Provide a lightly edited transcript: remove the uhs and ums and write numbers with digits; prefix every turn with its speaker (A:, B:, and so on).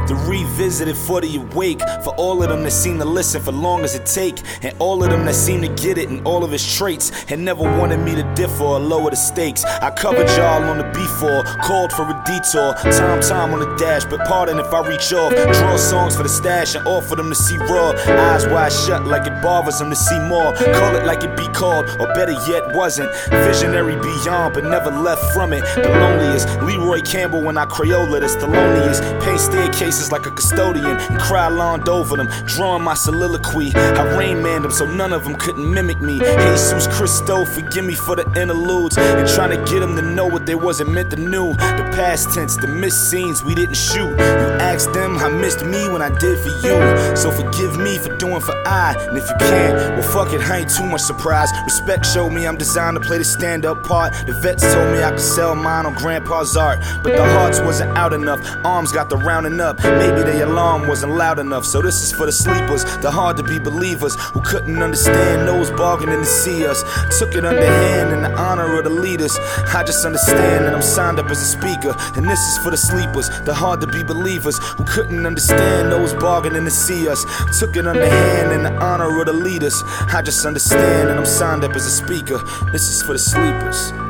A: to revisit it for the awake. For all of them that seem to listen for long as it take, and all of them that seem to get it in all of his traits, and never wanted me to differ or lower the stakes. I covered y'all on the before, called for a detour, time on the dash, but pardon if I reach off. Draw songs for the stash and offer them to see raw. Eyes wide shut like it bothers them to see more. Call it like it be called, or better yet wasn't. Visionary beyond, but never left from it. The loneliest, Leroy Campbell when I Crayola that's the loneliest. Paint staircases like a custodian and cry lawned over them, drawing my soliloquy. I Rain Manned them so none of them couldn't mimic me. Jesus Christo, forgive me for the interludes, and trying to get them to know what they wasn't meant to know. The past tense, the missed scenes we didn't shoot. You asked them how missed me when I did for you. So forgive me for doing for I, and if you can't, well fuck it, I ain't too much surprise. Respect showed me I'm designed to play the stand-up part. The vets told me I could sell mine on grandpa's art, but the hearts wasn't out enough, arms got the rounding up. Maybe the alarm wasn't loud enough, so this is for the sleepers, the hard to be believers who couldn't understand those bargaining to see us. Took it underhand in the honor of the leaders. I just understand that I'm signed up as a speaker, and this is for the sleepers, the hard to be believers who couldn't understand those bargaining to see us. Took it underhand in the honor of the leaders. I just understand that I'm signed up as a speaker. This is for the sleepers.